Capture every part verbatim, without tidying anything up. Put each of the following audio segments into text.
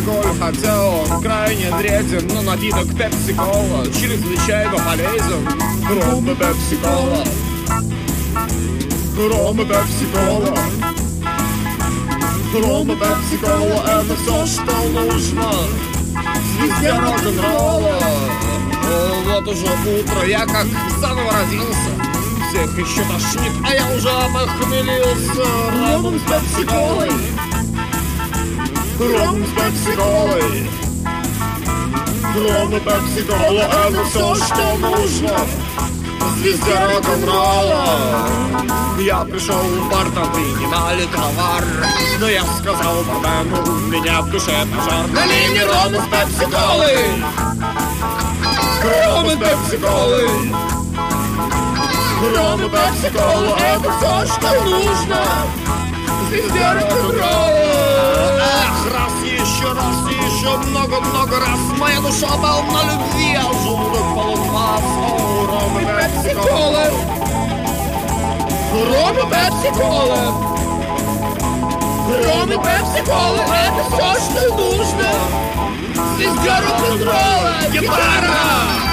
алкоголь, хотя он крайне вреден, но напиток пепси-кола чрезвычайно полезен. Ром и пепси-кола, ром и пепси-кола, ром и пепси-кола — это все, что нужно звезде рок-н-ролла. Вот уже утро, я как заново родился. Всех еще тошнит, а я уже похмелился. Ромом с пепси-колой, ром с пепси-колой, ром и пепси-кола — это все, что нужно звезде рок-н-ролла. Я пришел в бар, там принимали товар, но я сказал бармену, у меня в душе пожар. Налей мне ром с пепси-колой, ром с пепси-колой, ром и пепси-кола — это все, что нужно звезде рок-н-ролла. Эх, раз еще, раз еще, много-много раз моя душа полна любви, а желудок полон вас. О, ром и пепси-кола, ром и пепси-кола, ром и пепси-кола — это все, что нужно звезде рок-н-ролла. Гитара!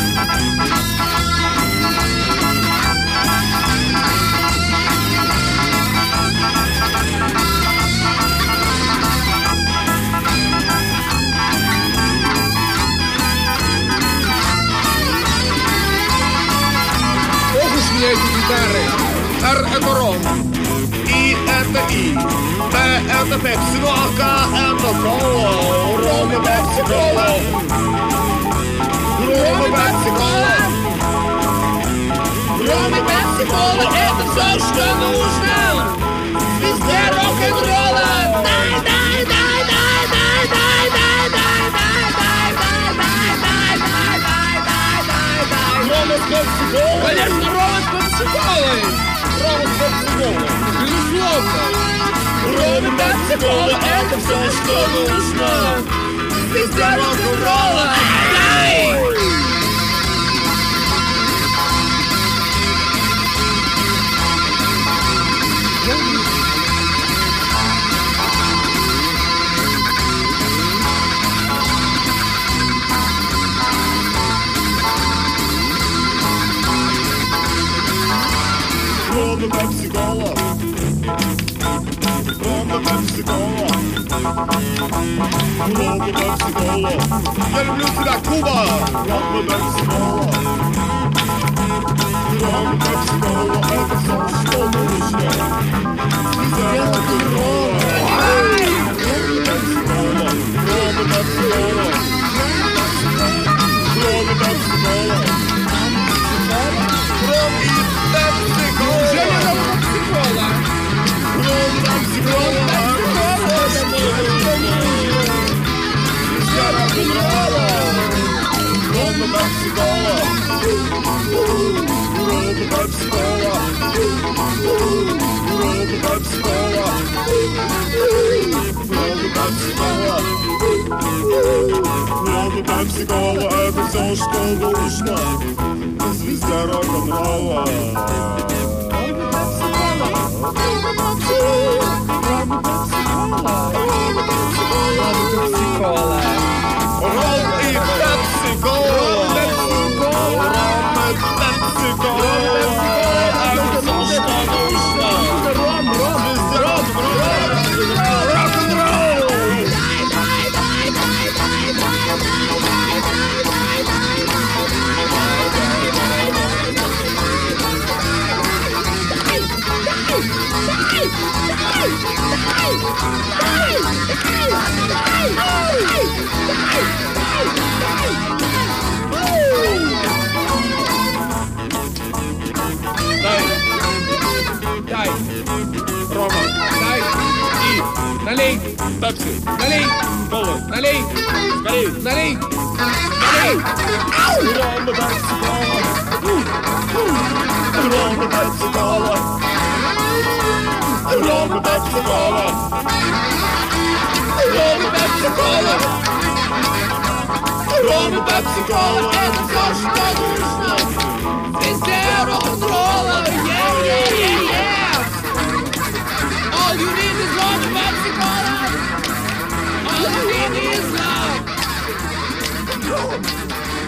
Эти гитары. Р — это ром, И — это И, П — это пепси, ну а К — это кола. Ром и пепси-кола, ром и пепси-кола, ром и пепси-кола — это все, что нужно звезде рок-н-ролла. Дай, дай, дай, дай, дай, дай, дай, дай, дай, дай, дай, дай, дай, дай, дай, дай. Ром с пепси-колой. Конечно, ром с пепси-колой. Ром с пепси-колой. Безусловно. Ром и пепси-кола — это все, что нужно звезде рок-н-ролла. Дай! Ром и пепси-кола, ром и пепси-кола, ром и пепси-кола. Я люблю тебя, Куба. Ром и пепси-кола, ром и пепси-кола — это все, что нужно звезде рок-н-ролла. Ром и пепси-кола, ром и пепси-кола, ром и пепси-кола, ром и пепси-кола. Неужели ром и пепси-кола? Ром и пепси-кола — это все, что нужно звезде рок-н-ролла. Ром и пепси-кола, ром и пепси-кола, ром и пепси-кола, ром и пепси-кола, ром и пепси-кола — это все, что нужно звезде рок-н-ролла. Дай, Рома, дай и налей пепси, налей колу, налей, скорей, налей, налей. Рома, пепси-кола, Рома, пепси-кола, Рома, пепси-кола, Рома, пепси-кола, Рома, пепси-кола — это все, что нужно звезде рок-н-ролла. Yeah, yeah, yeah, yeah. All you need is Roman Pepsi Cola. All you need is Boom!